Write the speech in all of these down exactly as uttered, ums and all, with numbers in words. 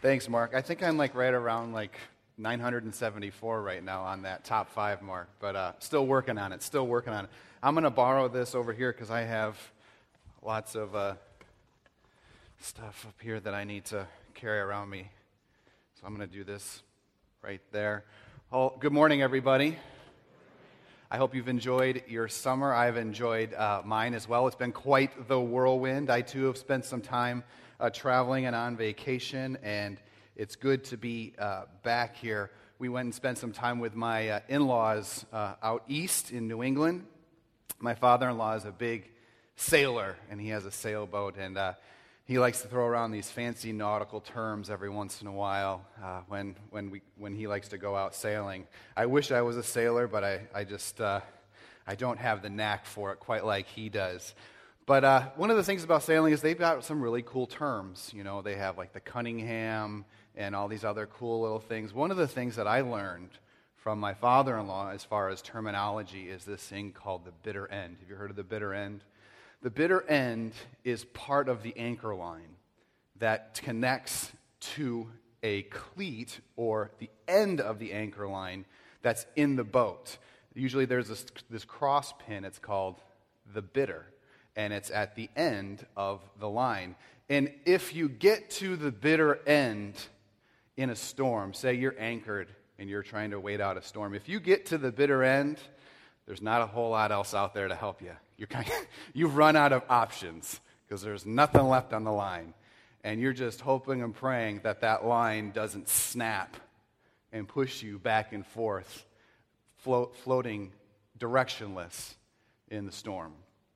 Thanks, Mark. I think I'm like right around like nine hundred seventy-four right now on that top five mark, but uh, still working on it, still working on it. I'm going to borrow this over here because I have lots of uh, stuff up here that I need to carry around me. So I'm going to do this right there. Oh, good morning, everybody. I hope you've enjoyed your summer. I've enjoyed uh, mine as well. It's been quite the whirlwind. I, too, have spent some time uh, traveling and on vacation, and it's good to be uh, back here. We went and spent some time with my uh, in-laws uh, out east in New England. My father-in-law is a big sailor, and he has a sailboat, and uh, he likes to throw around these fancy nautical terms every once in a while uh, when when we when he likes to go out sailing. I wish I was a sailor, but I I just uh, I don't have the knack for it quite like he does. But uh, one of the things about sailing is they've got some really cool terms. You know, they have like the Cunningham and all these other cool little things. One of the things that I learned from my father-in-law as far as terminology is this thing called the bitter end. Have you heard of the bitter end? The bitter end is part of the anchor line that connects to a cleat or the end of the anchor line that's in the boat. Usually there's this, this cross pin, it's called the bitter, and it's at the end of the line. And if you get to the bitter end in a storm, say you're anchored and you're trying to wait out a storm, if you get to the bitter end, there's not a whole lot else out there to help you. You're kind of, you've run out of options because there's nothing left on the line. And you're just hoping and praying that that line doesn't snap and push you back and forth, float, floating directionless in the storm.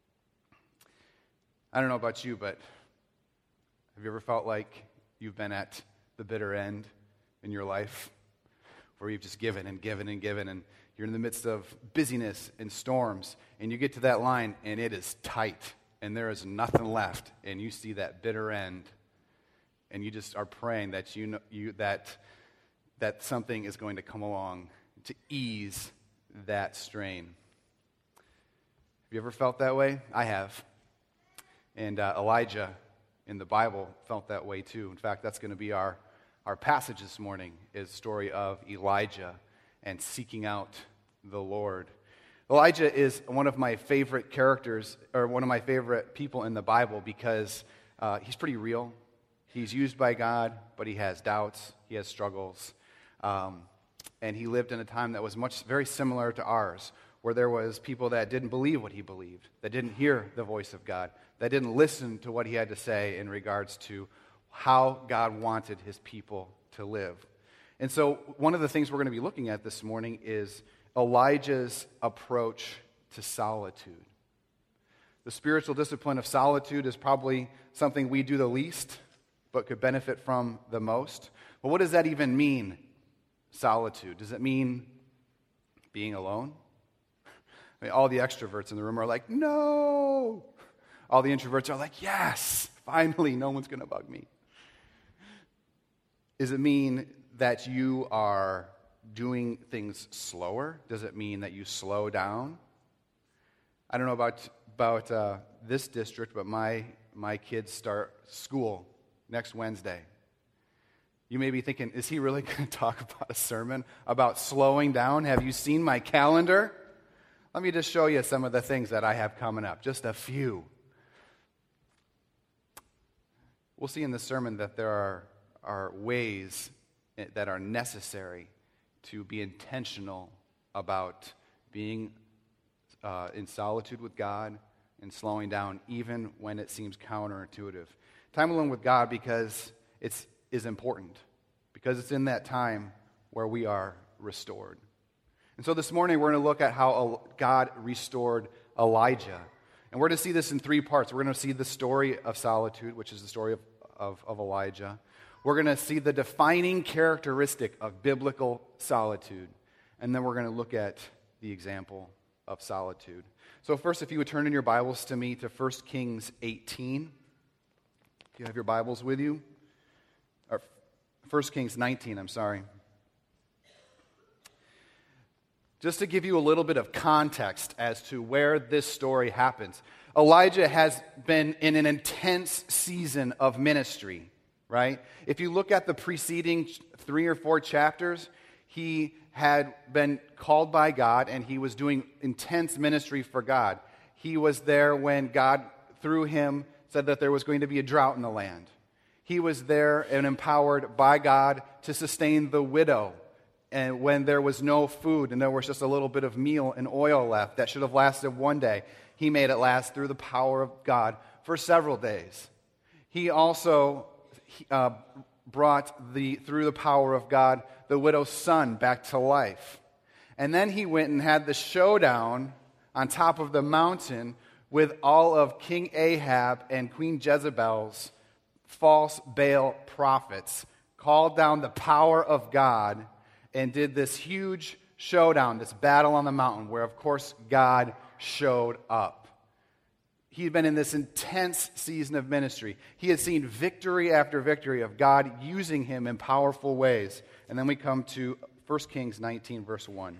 I don't know about you, but have you ever felt like you've been at the bitter end in your life where you've just given and given and given and you're in the midst of busyness and storms, and you get to that line, and it is tight, and there is nothing left, and you see that bitter end, and you just are praying that you know you that that something is going to come along to ease that strain. Have you ever felt that way? I have. And uh, Elijah in the Bible felt that way too. In fact, that's going to be our our passage this morning, is the story of Elijah and seeking out the Lord. Elijah is one of my favorite characters, or one of my favorite people in the Bible, because uh, he's pretty real. He's used by God, but he has doubts, he has struggles, um, and he lived in a time that was much very similar to ours, where there was people that didn't believe what he believed, that didn't hear the voice of God, that didn't listen to what he had to say in regards to how God wanted his people to live. And so one of the things we're going to be looking at this morning is Elijah's approach to solitude. The spiritual discipline of solitude is probably something we do the least, but could benefit from the most. But what does that even mean, solitude? Does it mean being alone? I mean, all the extroverts in the room are like, no! All the introverts are like, yes! Finally, no one's going to bug me. Does it mean that you are doing things slower? Does it mean that you slow down? I don't know about about uh, this district, but my my kids start school next Wednesday. You may be thinking, is he really going to talk about a sermon about slowing down? Have you seen my calendar? Let me just show you some of the things that I have coming up, just a few. We'll see in this sermon that there are, are ways that are necessary to be intentional about being uh, in solitude with God and slowing down even when it seems counterintuitive. Time alone with God because it's is important, because it's in that time where we are restored. And so this morning we're going to look at how God restored Elijah. And we're going to see this in three parts. We're going to see the story of solitude, which is the story of, of, of Elijah. We're going to see the defining characteristic of biblical solitude. And then we're going to look at the example of solitude. So first, if you would turn in your Bibles to me to First Kings eighteen. If you have your Bibles with you. Or First Kings nineteen, I'm sorry. Just to give you a little bit of context as to where this story happens. Elijah has been in an intense season of ministry. right? If you look at the preceding three or four chapters, he had been called by God, and he was doing intense ministry for God. He was there when God, through him, said that there was going to be a drought in the land. He was there and empowered by God to sustain the widow, and when there was no food and there was just a little bit of meal and oil left that should have lasted one day, he made it last through the power of God for several days. He also uh, brought, the through the power of God, the widow's son back to life. And then he went and had the showdown on top of the mountain with all of King Ahab and Queen Jezebel's false Baal prophets, called down the power of God and did this huge showdown, this battle on the mountain, where, of course, God showed up. He had been in this intense season of ministry. He had seen victory after victory of God using him in powerful ways. And then we come to First Kings nineteen, verse one.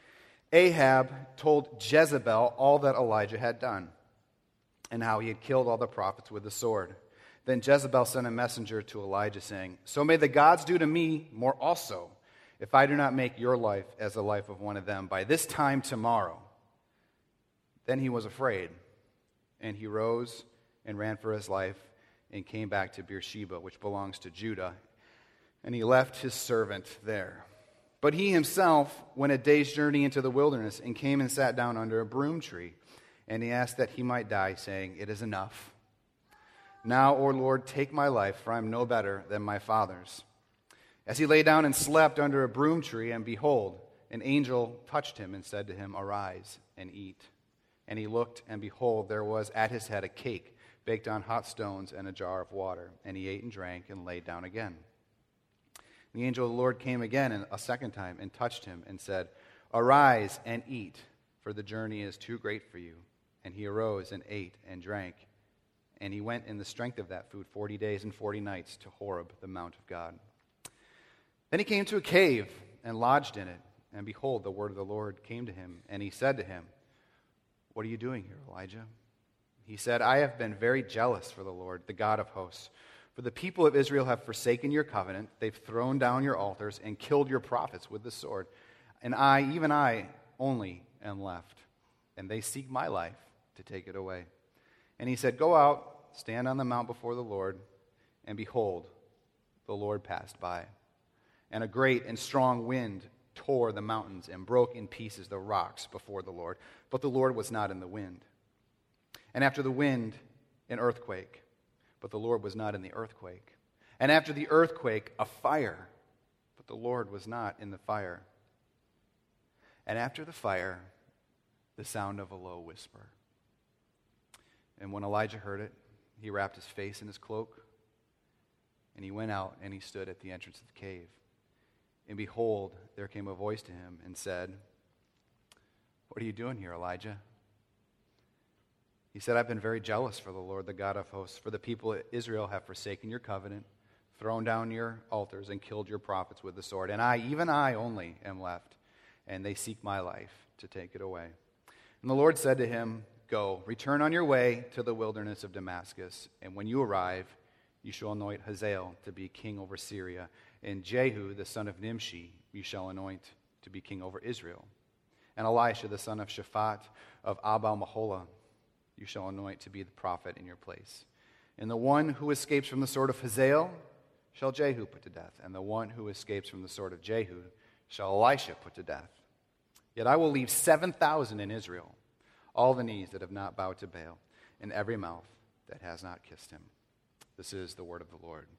Ahab told Jezebel all that Elijah had done and how he had killed all the prophets with the sword. Then Jezebel sent a messenger to Elijah, saying, "So may the gods do to me more also, if I do not make your life as the life of one of them by this time tomorrow." Then he was afraid, and he rose and ran for his life and came back to Beersheba, which belongs to Judah, and he left his servant there. But he himself went a day's journey into the wilderness and came and sat down under a broom tree, and he asked that he might die, saying, "It is enough. Now, O Lord, take my life, for I am no better than my fathers." As he lay down and slept under a broom tree, and behold, an angel touched him and said to him, "Arise and eat." And he looked, and behold, there was at his head a cake baked on hot stones and a jar of water. And he ate and drank and lay down again. The angel of the Lord came again and a second time and touched him and said, "Arise and eat, for the journey is too great for you." And he arose and ate and drank. And he went in the strength of that food forty days and forty nights to Horeb, the mount of God. Then he came to a cave and lodged in it. And behold, the word of the Lord came to him. And he said to him, "What are you doing here, Elijah?" He said, "I have been very jealous for the Lord, the God of hosts. For the people of Israel have forsaken your covenant. They've thrown down your altars and killed your prophets with the sword. And I, even I, only am left. And they seek my life to take it away." And he said, "Go out, stand on the mount before the Lord." And behold, the Lord passed by. And a great and strong wind tore the mountains and broke in pieces the rocks before the Lord. But the Lord was not in the wind. And after the wind, an earthquake. But the Lord was not in the earthquake. And after the earthquake, a fire. But the Lord was not in the fire. And after the fire, the sound of a low whisper. And when Elijah heard it, he wrapped his face in his cloak, and he went out and he stood at the entrance of the cave. And behold, there came a voice to him and said, "What are you doing here, Elijah?" He said, "I've been very jealous for the Lord, the God of hosts, for the people of Israel have forsaken your covenant, thrown down your altars, and killed your prophets with the sword. And I, even I only, am left, and they seek my life to take it away." And the Lord said to him, "Go, return on your way to the wilderness of Damascus, and when you arrive, you shall anoint Hazael to be king over Syria, and Jehu, the son of Nimshi, you shall anoint to be king over Israel. And Elisha, the son of Shaphat of Abel-Meholah, you shall anoint to be the prophet in your place. And the one who escapes from the sword of Hazael shall Jehu put to death, and the one who escapes from the sword of Jehu shall Elisha put to death. Yet I will leave seven thousand in Israel, all the knees that have not bowed to Baal, and every mouth that has not kissed him." This is the word of the Lord.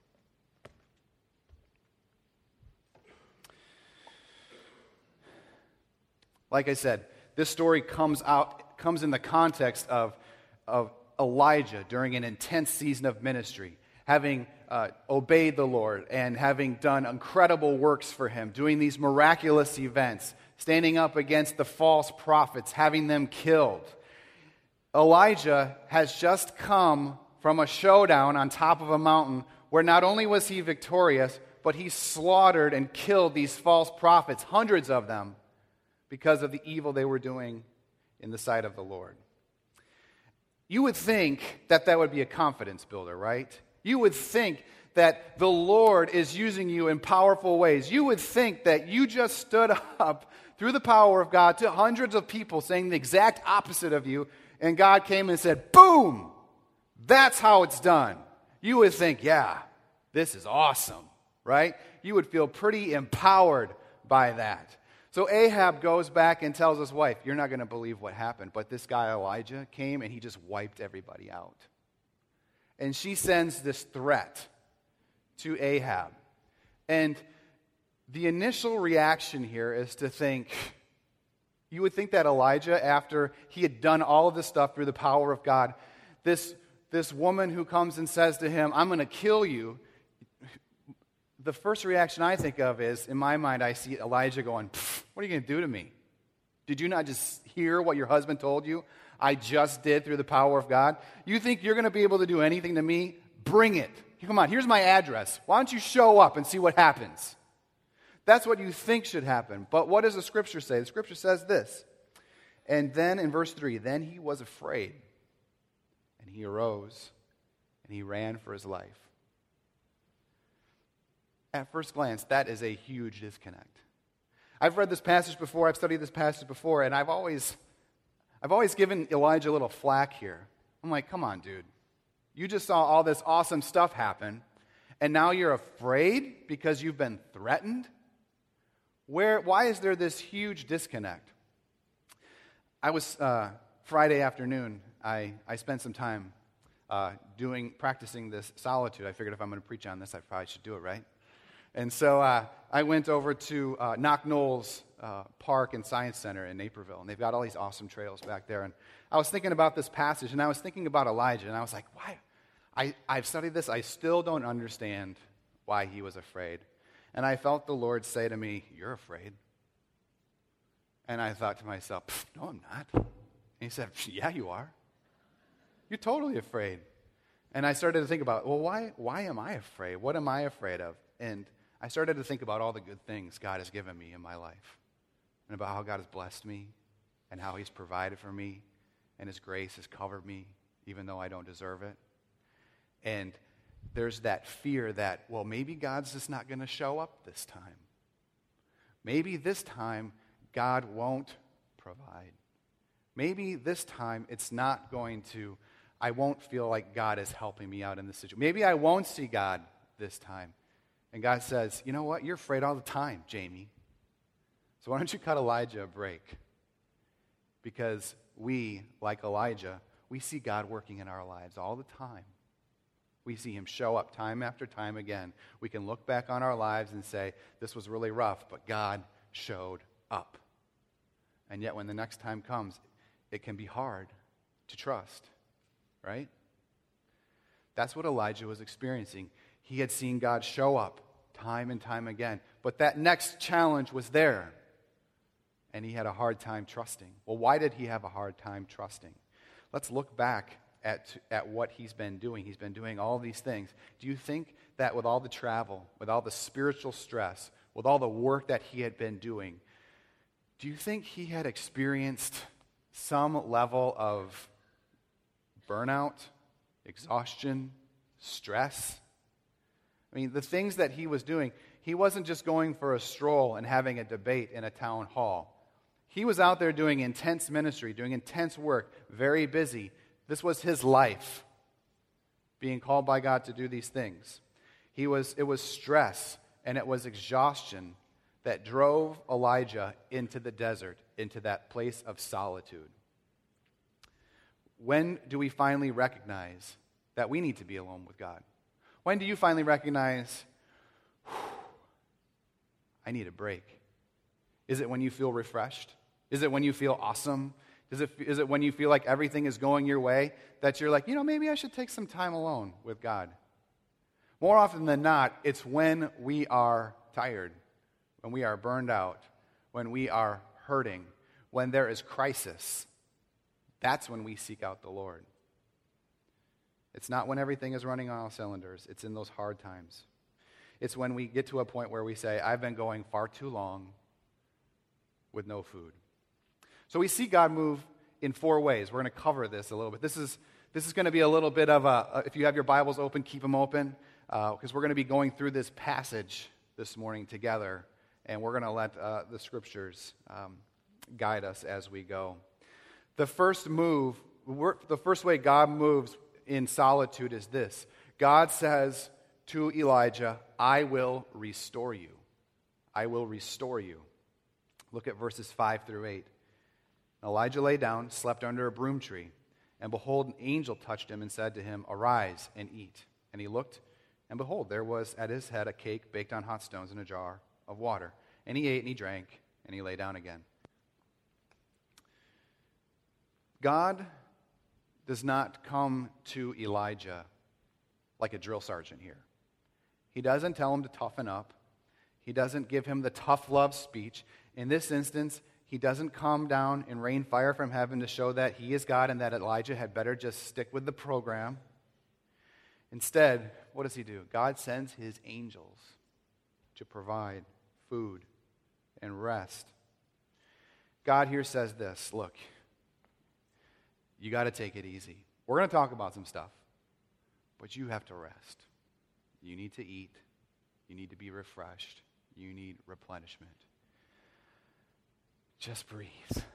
Like I said, this story comes out comes in the context of, of Elijah during an intense season of ministry, having uh, obeyed the Lord and having done incredible works for him, doing these miraculous events, standing up against the false prophets, having them killed. Elijah has just come from a showdown on top of a mountain where not only was he victorious, but he slaughtered and killed these false prophets, hundreds of them, because of the evil they were doing in the sight of the Lord. You would think that that would be a confidence builder, right? You would think that the Lord is using you in powerful ways, you would think that you just stood up through the power of God to hundreds of people saying the exact opposite of you, and God came and said, boom, that's how it's done. You would think, yeah, this is awesome, right? You would feel pretty empowered by that. So Ahab goes back and tells his wife, you're not going to believe what happened, but this guy Elijah came and he just wiped everybody out. And she sends this threat to Ahab. And the initial reaction here is to think, you would think that Elijah, after he had done all of this stuff through the power of God, this, this woman who comes and says to him, I'm going to kill you, the first reaction I think of is, in my mind, I see Elijah going, what are you going to do to me? Did you not just hear what your husband told you? I just did through the power of God. You think you're going to be able to do anything to me? Bring it. Come on, here's my address. Why don't you show up and see what happens? That's what you think should happen. But what does the Scripture say? The Scripture says this. And then in verse three, then he was afraid, and he arose, and he ran for his life. At first glance, that is a huge disconnect. I've read this passage before, I've studied this passage before, and I've always, I've always given Elijah a little flack here. I'm like, come on, dude. You just saw all this awesome stuff happen, and now you're afraid because you've been threatened? Where? Why is there this huge disconnect? I was, uh, Friday afternoon, I, I spent some time uh, doing, practicing this solitude. I figured if I'm going to preach on this, I probably should do it, right? And so uh, I went over to uh, Knock Knolls uh, Park and Science Center in Naperville, and they've got all these awesome trails back there. And I was thinking about this passage, and I was thinking about Elijah, and I was like, why? I, I've studied this. I still don't understand why he was afraid. And I felt the Lord say to me, you're afraid. And I thought to myself, no, I'm not. And he said, yeah, you are. You're totally afraid. And I started to think about, well, why, why am I afraid? What am I afraid of? And I started to think about all the good things God has given me in my life, and about how God has blessed me, and how he's provided for me, and his grace has covered me, even though I don't deserve it. And there's that fear that, well, maybe God's just not going to show up this time. Maybe this time God won't provide. Maybe this time it's not going to, I won't feel like God is helping me out in this situation. Maybe I won't see God this time. And God says, you know what? You're afraid all the time, Jamie. So why don't you cut Elijah a break? Because we, like Elijah, we see God working in our lives all the time. We see him show up time after time again. We can look back on our lives and say, this was really rough, but God showed up. And yet when the next time comes, it can be hard to trust, right? That's what Elijah was experiencing. He had seen God show up time and time again. But that next challenge was there. And he had a hard time trusting. Well, why did he have a hard time trusting? Let's look back at, at what he's been doing. He's been doing all these things. Do you think that with all the travel, with all the spiritual stress, with all the work that he had been doing, do you think he had experienced some level of burnout, exhaustion, stress? I mean, the things that he was doing, he wasn't just going for a stroll and having a debate in a town hall. He was out there doing intense ministry, doing intense work, very busy. This was his life, being called by God to do these things. He was, it was stress and it was exhaustion that drove Elijah into the desert, into that place of solitude. When do we finally recognize that we need to be alone with God? When do you finally recognize, I need a break? Is it when you feel refreshed? Is it when you feel awesome? Is it, is it when you feel like everything is going your way that you're like, you know, maybe I should take some time alone with God? More often than not, it's when we are tired, when we are burned out, when we are hurting, when there is crisis. That's when we seek out the Lord. It's not when everything is running on all cylinders. It's in those hard times. It's when we get to a point where we say, I've been going far too long with no food. So we see God move in four ways. We're going to cover this a little bit. This is this is going to be a little bit of a, if you have your Bibles open, keep them open. because uh, we're going to be going through this passage this morning together, and we're going to let uh, the Scriptures um, guide us as we go. The first move, the first way God moves in solitude is this. God says to Elijah, I will restore you. I will restore you. Look at verses five through eight. Elijah lay down, slept under a broom tree, and behold, an angel touched him and said to him, arise and eat. And he looked, and behold, there was at his head a cake baked on hot stones in a jar of water. And he ate and he drank, and he lay down again. God does not come to Elijah like a drill sergeant here. He doesn't tell him to toughen up. He doesn't give him the tough love speech. In this instance, he doesn't come down and rain fire from heaven to show that he is God and that Elijah had better just stick with the program. Instead, what does he do? God sends his angels to provide food and rest. God here says this, look, you got to take it easy. We're going to talk about some stuff, but you have to rest. You need to eat. You need to be refreshed. You need replenishment. Just breathe.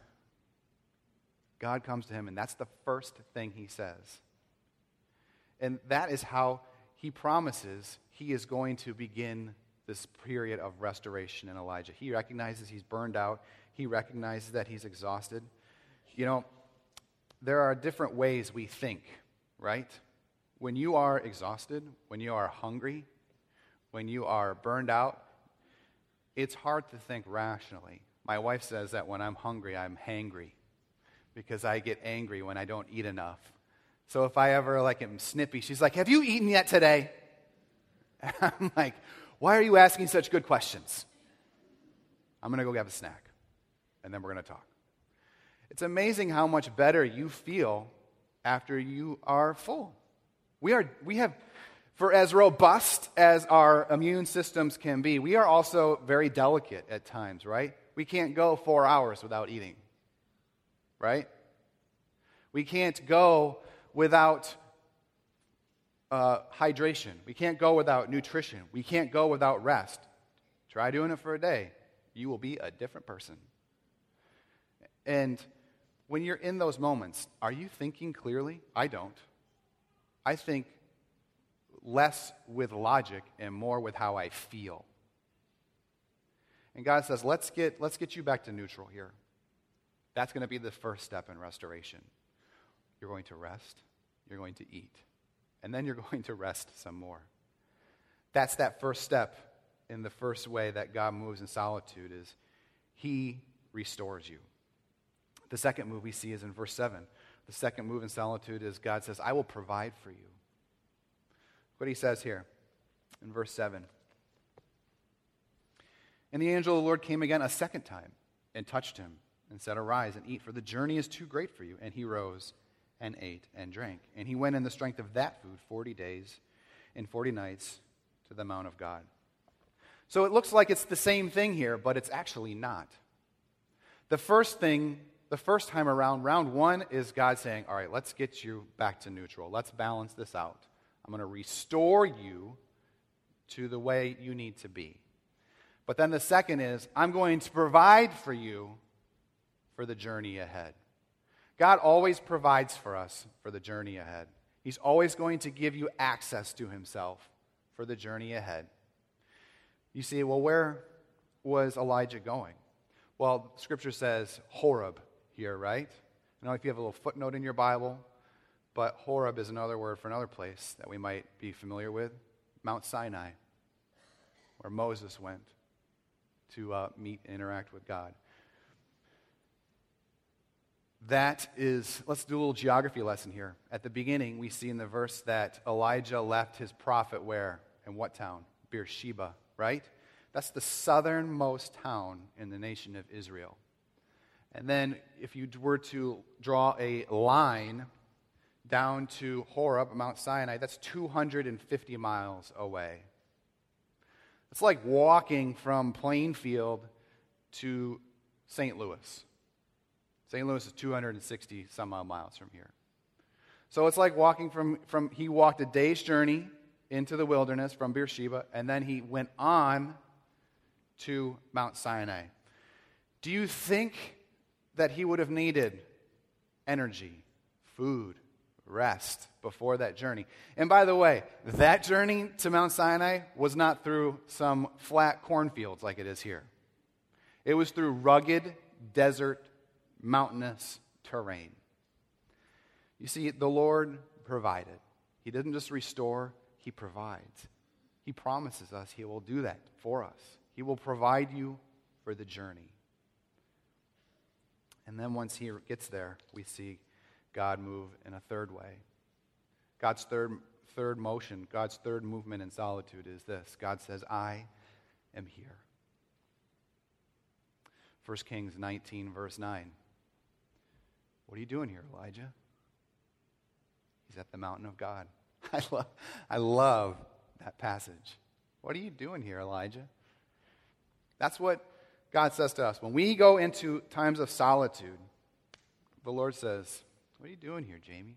God comes to him, and that's the first thing he says. And that is how he promises he is going to begin this period of restoration in Elijah. He recognizes he's burned out. He recognizes that he's exhausted. You know, there are different ways we think, right? When you are exhausted, when you are hungry, when you are burned out, it's hard to think rationally. My wife says that when I'm hungry, I'm hangry because I get angry when I don't eat enough. So if I ever like am snippy, she's like, have you eaten yet today? And I'm like, why are you asking such good questions? I'm going to go have a snack, and then we're going to talk. It's amazing how much better you feel after you are full. We are, we have, for as robust as our immune systems can be, we are also very delicate at times, right? We can't go four hours without eating, right? We can't go without uh, hydration. We can't go without nutrition. We can't go without rest. Try doing it for a day. You will be a different person. And when you're in those moments, are you thinking clearly? I don't. I think less with logic and more with how I feel. And God says, let's get, let's get you back to neutral here. That's going to be the first step in restoration. You're going to rest. You're going to eat. And then you're going to rest some more. That's that first step in the first way that God moves in solitude is he restores you. The second move we see is in verse seven. The second move in solitude is God says, I will provide for you. What he says here in verse seven. And the angel of the Lord came again a second time and touched him and said, arise and eat, for the journey is too great for you. And he rose and ate and drank. And he went in the strength of that food forty days and forty nights to the Mount of God. So it looks like it's the same thing here, but it's actually not. The first thing, the first time around, round one is God saying, all right, let's get you back to neutral. Let's balance this out. I'm going to restore you to the way you need to be. But then the second is, I'm going to provide for you for the journey ahead. God always provides for us for the journey ahead. He's always going to give you access to himself for the journey ahead. You see, well, where was Elijah going? Well, Scripture says Horeb here, right? I don't know if you have a little footnote in your Bible, but Horeb is another word for another place that we might be familiar with, Mount Sinai, where Moses went to uh, meet and interact with God. That is, let's do a little geography lesson here. At the beginning, we see in the verse that Elijah left his prophet where? In what town? Beersheba, right? That's the southernmost town in the nation of Israel. And then if you were to draw a line down to Horeb, Mount Sinai, that's two hundred fifty miles away. It's like walking from Plainfield to Saint Louis. Saint Louis is two hundred sixty some odd miles from here. So it's like walking from, from, he walked a day's journey into the wilderness from Beersheba, and then he went on to Mount Sinai. Do you think that he would have needed energy, food, rest before that journey? And by the way, that journey to Mount Sinai was not through some flat cornfields like it is here. It was through rugged, desert, mountainous terrain. You see, the Lord provided. He didn't just restore, he provides. He promises us he will do that for us. He will provide you for the journey. And then once he gets there, we see God move in a third way. God's third, third motion, God's third movement in solitude is this. God says, I am here. First Kings nineteen, verse nine. What are you doing here, Elijah? He's at the mountain of God. I love, I love that passage. What are you doing here, Elijah? That's what God says to us. When we go into times of solitude, the Lord says, what are you doing here, Jamie?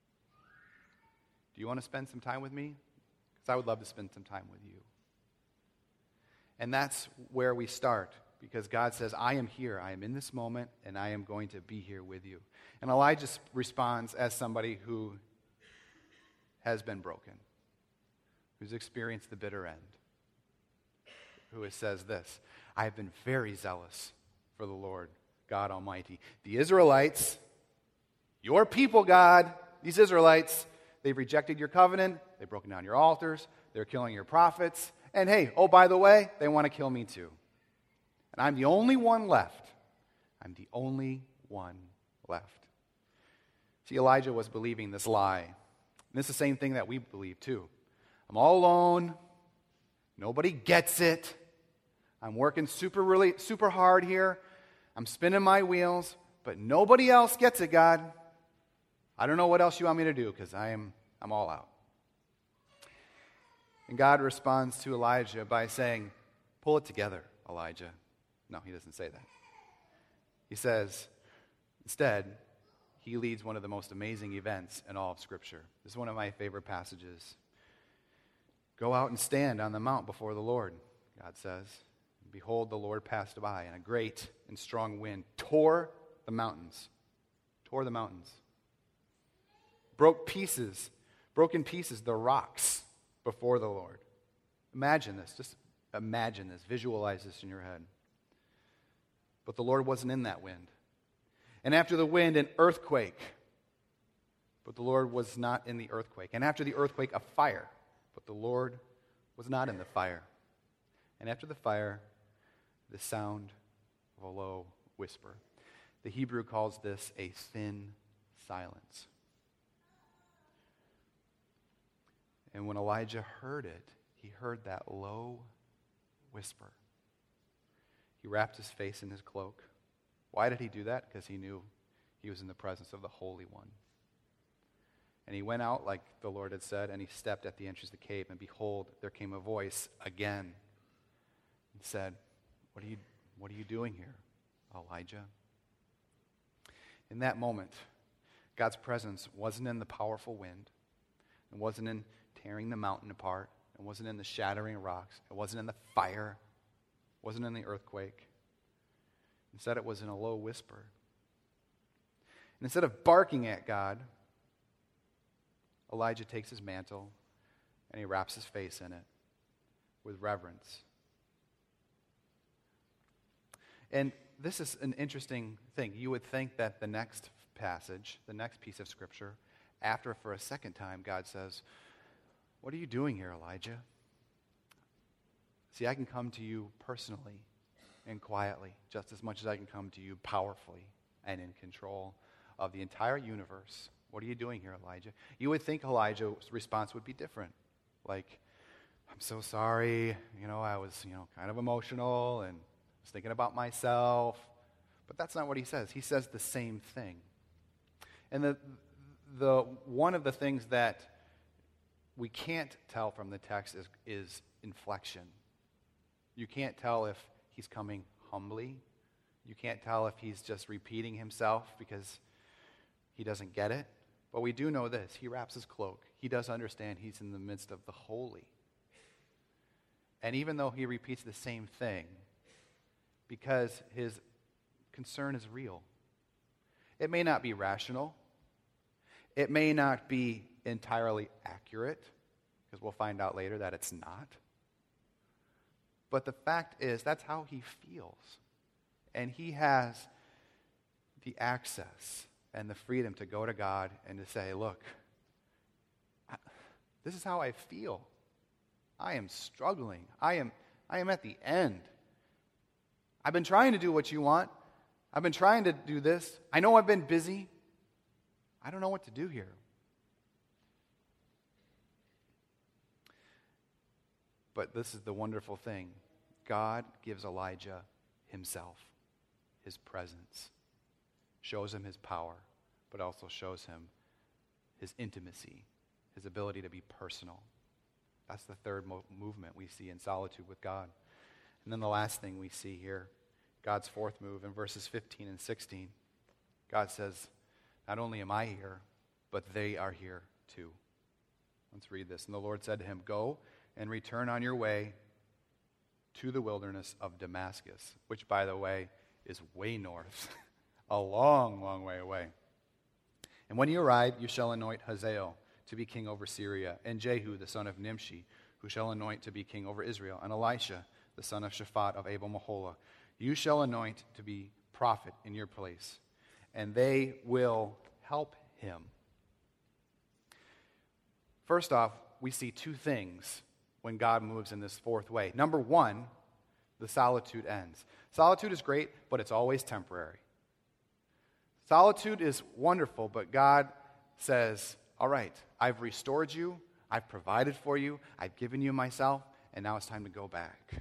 Do you want to spend some time with me? Because I would love to spend some time with you. And that's where we start, because God says, I am here. I am in this moment, and I am going to be here with you. And Elijah responds as somebody who has been broken, who's experienced the bitter end, who says this, I have been very zealous for the Lord God Almighty. The Israelites, your people, God, these Israelites, they've rejected your covenant, they've broken down your altars, they're killing your prophets, and hey, oh, by the way, they want to kill me too. And I'm the only one left. I'm the only one left. See, Elijah was believing this lie. And this is the same thing that we believe too. I'm all alone. Nobody gets it. I'm working super really super hard here. I'm spinning my wheels, but nobody else gets it, God. I don't know what else you want me to do because I am I'm all out. And God responds to Elijah by saying, pull it together, Elijah. No, he doesn't say that. He says, instead, he leads one of the most amazing events in all of Scripture. This is one of my favorite passages. Go out and stand on the mount before the Lord, God says. Behold, the Lord passed by, and a great and strong wind tore the mountains, tore the mountains, broke pieces, broke in pieces the rocks before the Lord. Imagine this, just imagine this, visualize this in your head. But the Lord wasn't in that wind. And after the wind, an earthquake. But the Lord was not in the earthquake. And after the earthquake, a fire. But the Lord was not in the fire. And after the fire, the sound of a low whisper. The Hebrew calls this a thin silence. And when Elijah heard it, he heard that low whisper. He wrapped his face in his cloak. Why did he do that? Because he knew he was in the presence of the Holy One. And he went out like the Lord had said, and he stepped at the entrance of the cave, and behold, there came a voice again and said, What are you, what are you doing here, Elijah? In that moment, God's presence wasn't in the powerful wind. It wasn't in tearing the mountain apart. It wasn't in the shattering rocks. It wasn't in the fire. It wasn't in the earthquake. Instead, it was in a low whisper. And instead of barking at God, Elijah takes his mantle and he wraps his face in it with reverence. And this is an interesting thing. You would think that the next passage, the next piece of Scripture, after for a second time God says, what are you doing here, Elijah? See, I can come to you personally and quietly, just as much as I can come to you powerfully and in control of the entire universe. What are you doing here, Elijah? You would think Elijah's response would be different. Like, I'm so sorry, you know, I was, you know, kind of emotional and was thinking about myself. But that's not what he says. He says the same thing. And the the one of the things that we can't tell from the text is, is inflection. You can't tell if he's coming humbly. You can't tell if he's just repeating himself because he doesn't get it. But we do know this. He wraps his cloak. He does understand he's in the midst of the holy. And even though he repeats the same thing, because his concern is real, it may not be rational. It may not be entirely accurate, because we'll find out later that it's not. But the fact is, that's how he feels. And he has the access and the freedom to go to God and to say, look, I, this is how I feel. I am struggling. I am, I am at the end. I've been trying to do what you want. I've been trying to do this. I know I've been busy. I don't know what to do here. But this is the wonderful thing. God gives Elijah himself, his presence, shows him his power, but also shows him his intimacy, his ability to be personal. That's the third mo- movement we see in solitude with God. And then the last thing we see here, God's fourth move in verses fifteen and sixteen. God says, not only am I here, but they are here too. Let's read this. And the Lord said to him, go and return on your way to the wilderness of Damascus, which, by the way, is way north, a long, long way away. And when you arrive, you shall anoint Hazael to be king over Syria, and Jehu, the son of Nimshi, who shall anoint to be king over Israel, and Elisha, the son of Shaphat of Abel-Meholah, you shall anoint to be prophet in your place, and they will help him. First off, we see two things when God moves in this fourth way. Number one, the solitude ends. Solitude is great, but it's always temporary. Solitude is wonderful, but God says, all right, I've restored you, I've provided for you, I've given you myself, and now it's time to go back.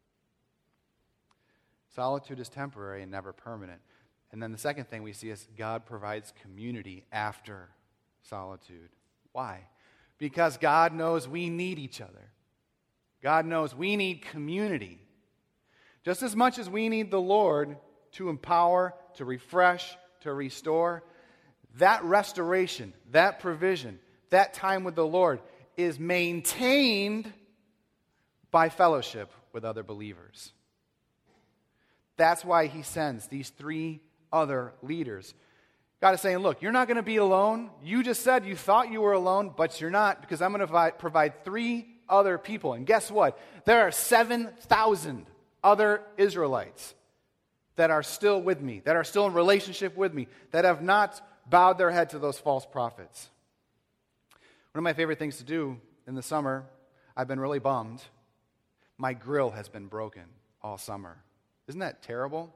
Solitude is temporary and never permanent. And then the second thing we see is God provides community after solitude. Why? Because God knows we need each other. God knows we need community. Just as much as we need the Lord to empower, to refresh, to restore, that restoration, that provision, that time with the Lord is maintained by fellowship with other believers. That's why he sends these three other leaders. God is saying, look, you're not going to be alone. You just said you thought you were alone, but you're not, because I'm going to provide three other people. And guess what? There are seven thousand other Israelites that are still with me, that are still in relationship with me, that have not bowed their head to those false prophets. One of my favorite things to do in the summer, I've been really bummed. My grill has been broken all summer. Isn't that terrible?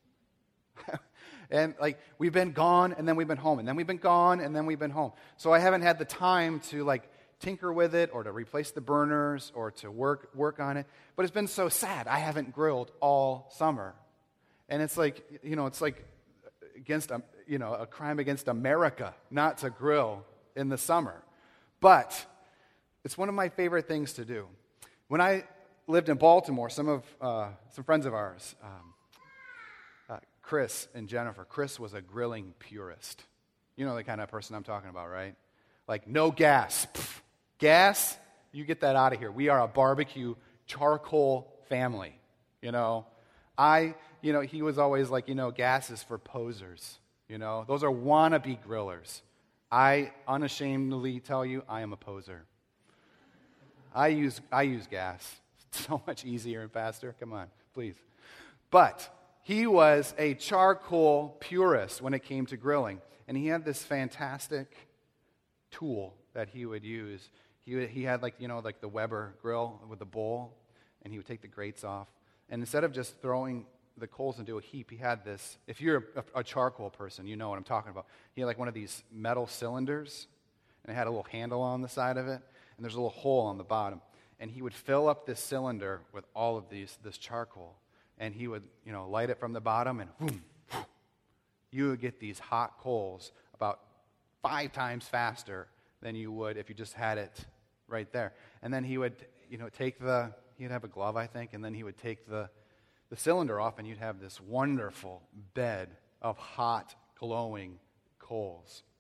And like, we've been gone, and then we've been home, and then we've been gone, and then we've been home. So I haven't had the time to like tinker with it, or to replace the burners, or to work work on it. But it's been so sad. I haven't grilled all summer. And it's like, you know, it's like against a, you know, a crime against America not to grill in the summer. But it's one of my favorite things to do. When I lived in Baltimore, some of uh, some friends of ours, um, uh, Chris and Jennifer. Chris was a grilling purist. You know the kind of person I'm talking about, right? Like, no gas. Pfft. Gas? You get that out of here. We are a barbecue charcoal family, you know. I, you know, he was always like, you know, gas is for posers, you know. Those are wannabe grillers. I unashamedly tell you, I am a poser. I use I use gas. It's so much easier and faster. Come on, please. But he was a charcoal purist when it came to grilling. And he had this fantastic tool that he would use. He he had like, you know, like the Weber grill with the bowl, and he would take the grates off. And instead of just throwing the coals into a heap, he had this. If you're a, a charcoal person, you know what I'm talking about. He had like one of these metal cylinders, and it had a little handle on the side of it, and there's a little hole on the bottom. And he would fill up this cylinder with all of these this charcoal, and he would, you know, light it from the bottom, and boom, you would get these hot coals about five times faster than you would if you just had it right there. And then he would, you know, take the, he'd have a glove, I think, and then he would take the, the cylinder off, and you'd have this wonderful bed of hot, glowing coals.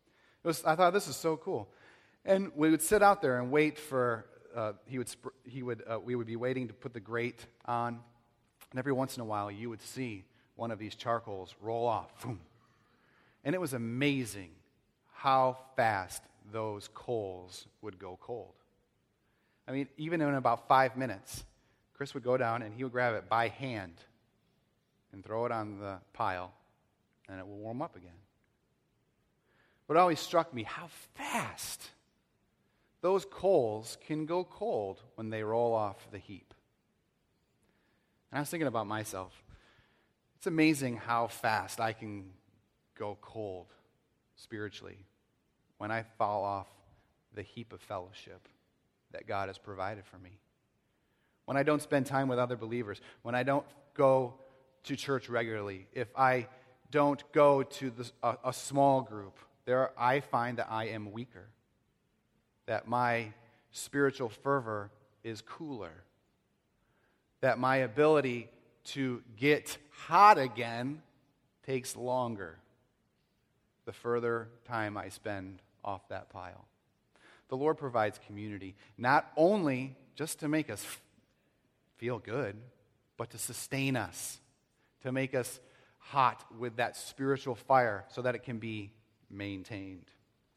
It was, I thought, this is so cool. And we would sit out there and wait for, uh, he would, sp- he would, uh, we would be waiting to put the grate on. And every once in a while, you would see one of these charcoals roll off. Boom. And it was amazing how fast those coals would go cold. I mean, even in about five minutes, Chris would go down and he would grab it by hand and throw it on the pile, and it would warm up again. But it always struck me how fast those coals can go cold when they roll off the heap. And I was thinking about myself. It's amazing how fast I can go cold spiritually when I fall off the heap of fellowship that God has provided for me. When I don't spend time with other believers, when I don't go to church regularly, if I don't go to the, a, a small group, there I find that I am weaker, that my spiritual fervor is cooler, that my ability to get hot again takes longer the further time I spend off that pile. The Lord provides community, not only just to make us feel good, but to sustain us, to make us hot with that spiritual fire so that it can be maintained.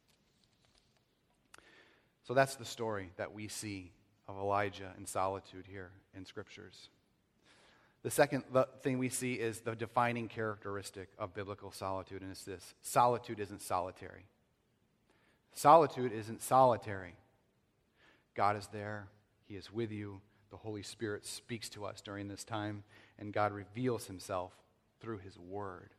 So that's the story that we see of Elijah in solitude here in Scriptures. The second thing we see is the defining characteristic of biblical solitude, and it's this: solitude isn't solitary. Solitude isn't solitary. God is there. He is with you. The Holy Spirit speaks to us during this time, and God reveals himself through his word.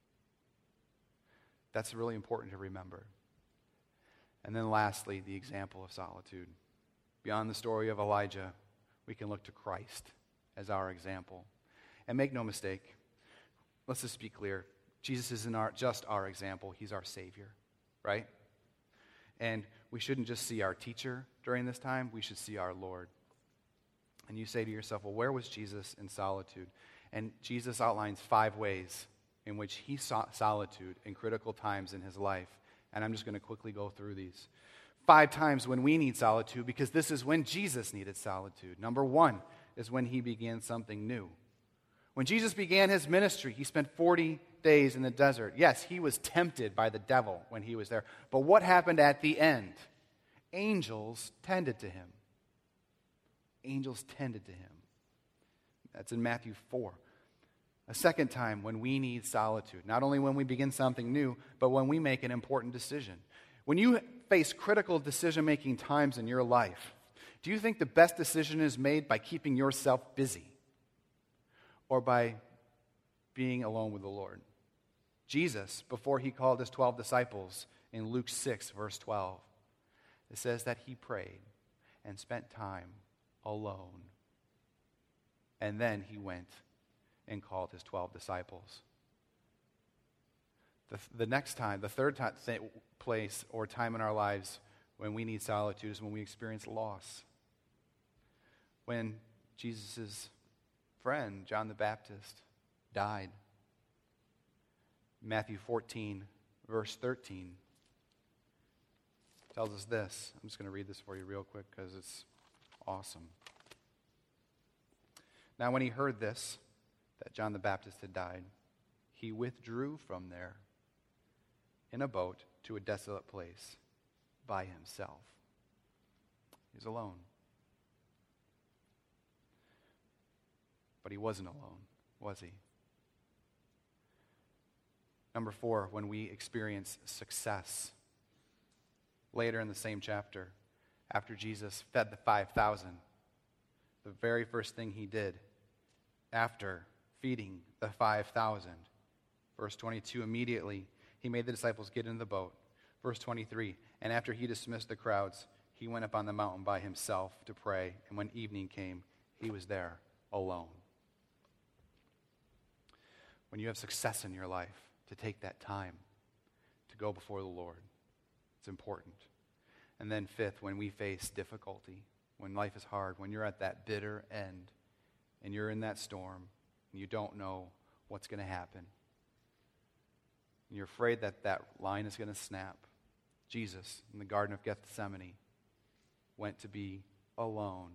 That's really important to remember. And then lastly, the example of solitude. Beyond the story of Elijah, we can look to Christ as our example. And make no mistake, let's just be clear, Jesus isn't our, just our example, he's our Savior, right? And we shouldn't just see our teacher during this time, we should see our Lord. And you say to yourself, well, where was Jesus in solitude? And Jesus outlines five ways in which he sought solitude in critical times in his life. And I'm just going to quickly go through these. Five times when we need solitude, because this is when Jesus needed solitude. Number one is when he began something new. When Jesus began his ministry, he spent forty days in the desert. Yes, he was tempted by the devil when he was there. But what happened at the end? Angels tended to him. Angels tended to him. That's in Matthew four. A second time when we need solitude. Not only when we begin something new, but when we make an important decision. When you face critical decision-making times in your life, do you think the best decision is made by keeping yourself busy or by being alone with the Lord? Jesus, before he called his twelve disciples in Luke six, verse twelve, it says that he prayed and spent time alone. And then he went and called his twelve disciples. The, the next time, the third time, th- place or time in our lives when we need solitude is when we experience loss. When Jesus' friend, John the Baptist, died. Matthew fourteen, verse thirteen, tells us this. I'm just going to read this for you real quick because it's awesome. Now when he heard this, that John the Baptist had died, he withdrew from there in a boat to a desolate place by himself. He was alone. But he wasn't alone, was he? Number four, when we experience success. Later in the same chapter, after Jesus fed the five thousand, the very first thing he did after feeding the five thousand, verse twenty-two, immediately he made the disciples get into the boat. Verse twenty-three, and after he dismissed the crowds, he went up on the mountain by himself to pray, and when evening came, he was there alone. When you have success in your life, to take that time to go before the Lord. It's important. And then fifth, when we face difficulty, when life is hard, when you're at that bitter end, and you're in that storm, and you don't know what's going to happen, and you're afraid that that line is going to snap, Jesus, in the Garden of Gethsemane, went to be alone.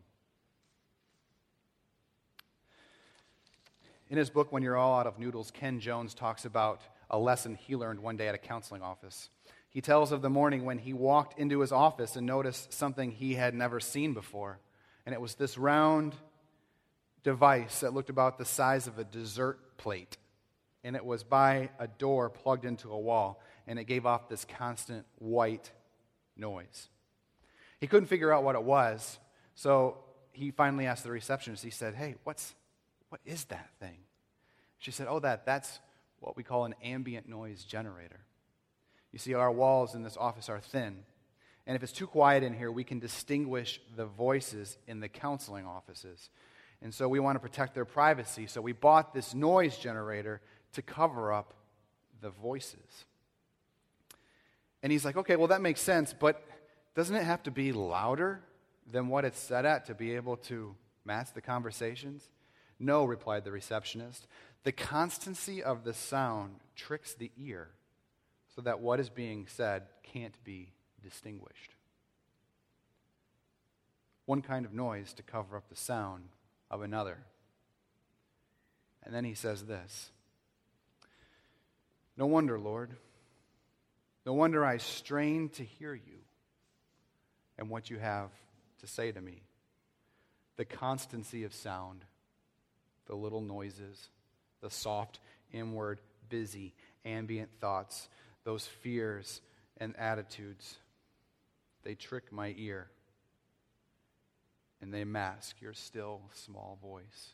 In his book, When You're All Out of Noodles, Ken Jones talks about a lesson he learned one day at a counseling office. He tells of the morning when he walked into his office and noticed something he had never seen before. And it was this round device that looked about the size of a dessert plate. And it was by a door plugged into a wall. And it gave off this constant white noise. He couldn't figure out what it was. So he finally asked the receptionist. He said, hey, what's what is that thing? She said, oh, that that's what we call an ambient noise generator. You see, our walls in this office are thin. And if it's too quiet in here, we can distinguish the voices in the counseling offices. And so we want to protect their privacy. So we bought this noise generator to cover up the voices. And he's like, okay, well, that makes sense, but doesn't it have to be louder than what it's set at to be able to match the conversations? No, replied the receptionist. The constancy of the sound tricks the ear so that what is being said can't be distinguished. One kind of noise to cover up the sound of another. And then he says this, no wonder, Lord, no wonder I strain to hear you and what you have to say to me. The constancy of sound, the little noises, the soft, inward, busy, ambient thoughts, those fears and attitudes, they trick my ear and they mask your still, small voice.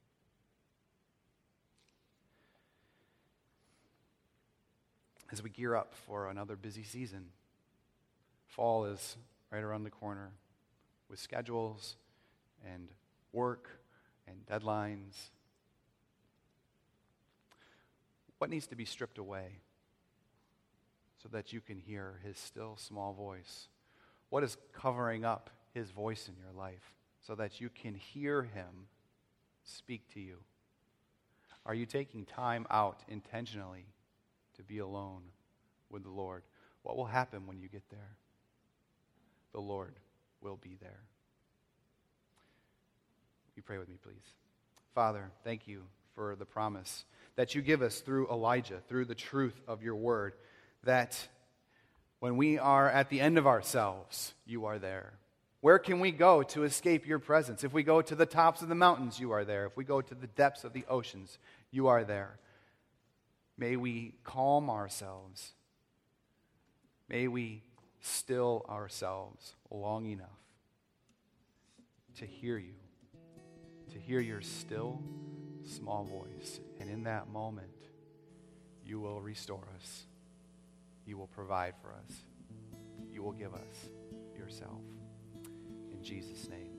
As we gear up for another busy season, fall is right around the corner with schedules and work and deadlines. What needs to be stripped away so that you can hear his still small voice? What is covering up his voice in your life so that you can hear him speak to you? Are you taking time out intentionally to be alone with the Lord? What will happen when you get there? The Lord will be there. You pray with me, please. Father, thank you for the promise that you give us through Elijah, through the truth of your word, that when we are at the end of ourselves, you are there. Where can we go to escape your presence? If we go to the tops of the mountains, you are there. If we go to the depths of the oceans, you are there. May we calm ourselves. May we still ourselves long enough to hear you, to hear your still, small voice. And in that moment, you will restore us. You will provide for us. You will give us yourself. In Jesus' name.